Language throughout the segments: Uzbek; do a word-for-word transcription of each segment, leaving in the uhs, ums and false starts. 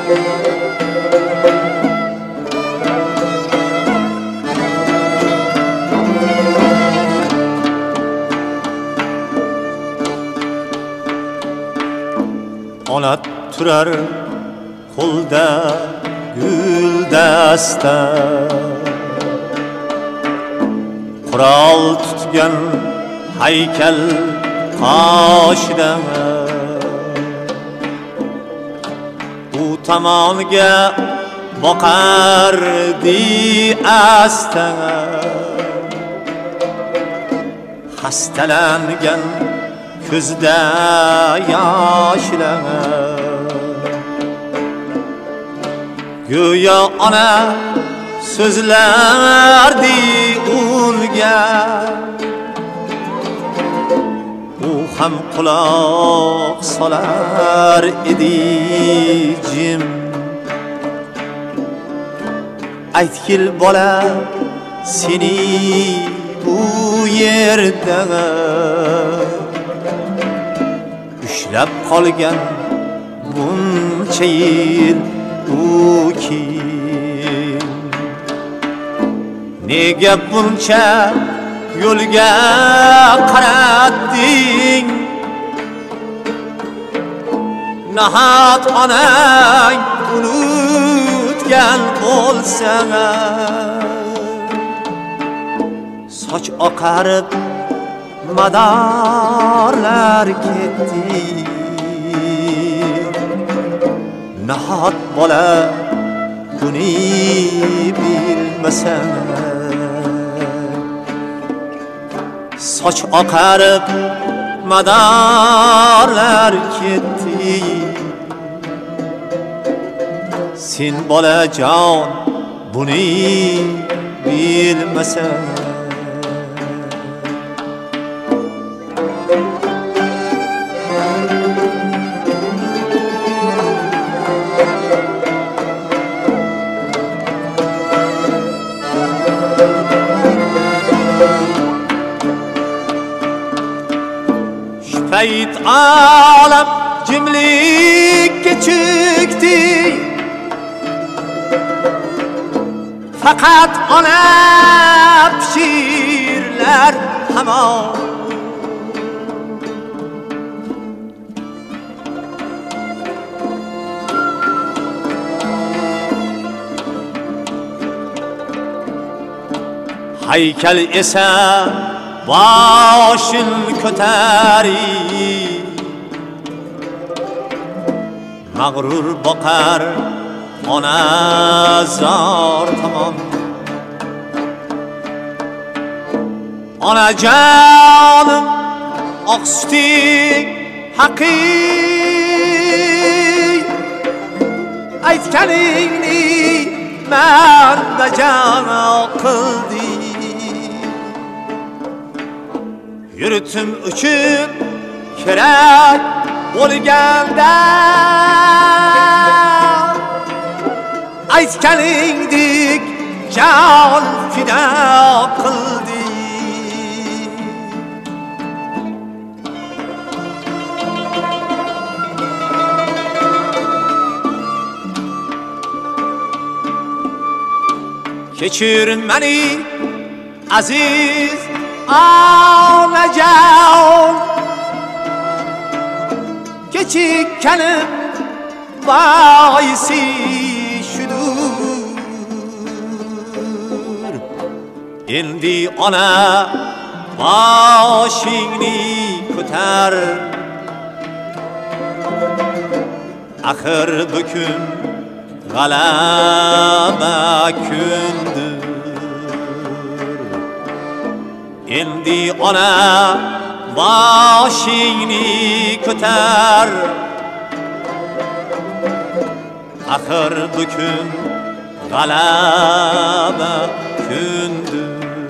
Ona turar qo'lda gul dasta, qurol tutgan haykal qoshida, u tomonga boqardi asta, hastalangan ko'zda yoshlar, go'yo ona so'zlardi unga, u ham quloq solar edi jim. Aytgil bola seni bu yerda ushlab qolgan buncha yil u kim? Nega buncha yo'lga qaratding? Nahot onang unutgan bo'lsa, soch oqarib madorlar ketdi. Nahot bola buni bilmasa, soch oqarib madorlar ketdi. Sen bolajon buni bilmasa, Şüpheyt alam cimlikke çıktı, fakat ona pişirler hamam. Haykal esa boshil ko'tari, mag'rur boqar ona zor tomon. Onajonim oqsuting haqiqiy, aytganingni men bajo qildim. Yurtim uchun kerak bo'lganda aytganingdek jon fido qildim. Kechir meni aziz onajon, kechikkanim boisi shudur. Endi ona boshingni ko'tar, axir bu kun g'alaba kundir. Endi ona boshingni ko'tar, axir bu kun g'alaba kundir.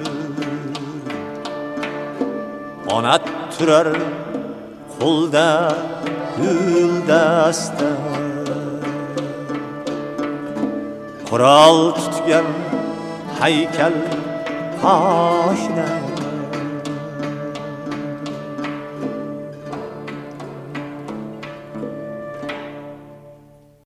Ona turar qo'lda gul dasta, qurol tutgan haykal qoshida,